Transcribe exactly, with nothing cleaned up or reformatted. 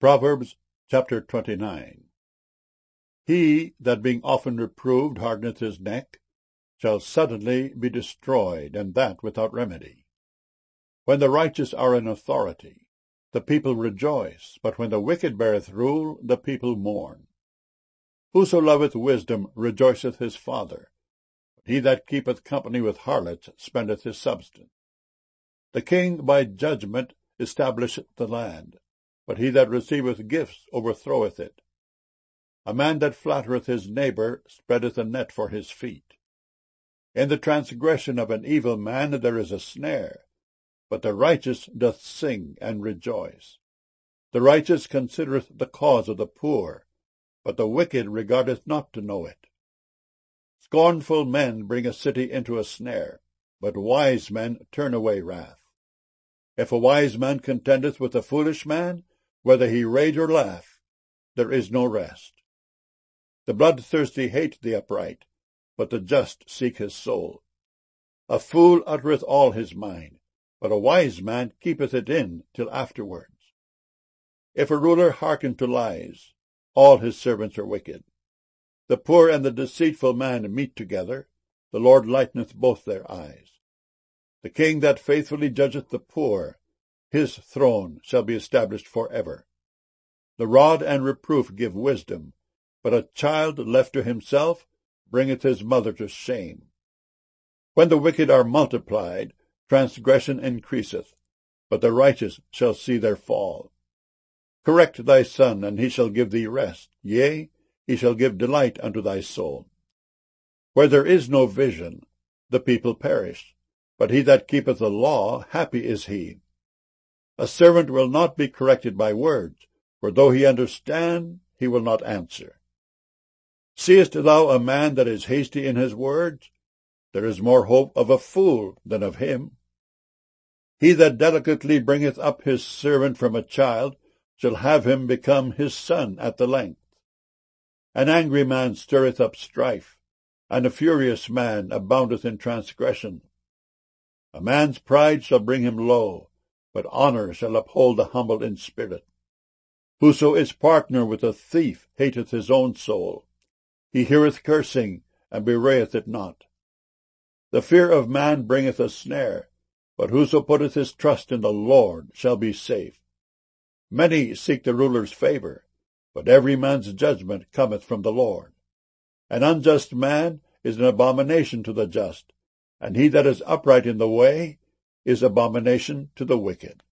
Proverbs chapter twenty-nine. He that being often reproved hardeneth his neck shall suddenly be destroyed, and that without remedy. When the righteous are in authority, the people rejoice, but when the wicked beareth rule, the people mourn. Whoso loveth wisdom rejoiceth his father, but he that keepeth company with harlots spendeth his substance. The king by judgment establisheth the land, but he that receiveth gifts overthroweth it. A man that flattereth his neighbour spreadeth a net for his feet. In the transgression of an evil man there is a snare, but the righteous doth sing and rejoice. The righteous considereth the cause of the poor, but the wicked regardeth not to know it. Scornful men bring a city into a snare, but wise men turn away wrath. If a wise man contendeth with a foolish man, whether he rage or laugh, there is no rest. The bloodthirsty hate the upright, but the just seek his soul. A fool uttereth all his mind, but a wise man keepeth it in till afterwards. If a ruler hearken to lies, all his servants are wicked. The poor and the deceitful man meet together, the Lord lighteneth both their eyes. The king that faithfully judgeth the poor, his throne shall be established for ever. The rod and reproof give wisdom, but a child left to himself bringeth his mother to shame. When the wicked are multiplied, transgression increaseth, but the righteous shall see their fall. Correct thy son, and he shall give thee rest, yea, he shall give delight unto thy soul. Where there is no vision, the people perish, but he that keepeth the law, happy is he. A servant will not be corrected by words, for though he understand, he will not answer. Seest thou a man that is hasty in his words? There is more hope of a fool than of him. He that delicately bringeth up his servant from a child shall have him become his son at the length. An angry man stirreth up strife, and a furious man aboundeth in transgression. A man's pride shall bring him low, but honour shall uphold the humble in spirit. Whoso is partner with a thief hateth his own soul. He heareth cursing, and bewrayeth it not. The fear of man bringeth a snare, but whoso putteth his trust in the Lord shall be safe. Many seek the ruler's favour, but every man's judgment cometh from the Lord. An unjust man is an abomination to the just, and he that is upright in the way is abomination to the wicked.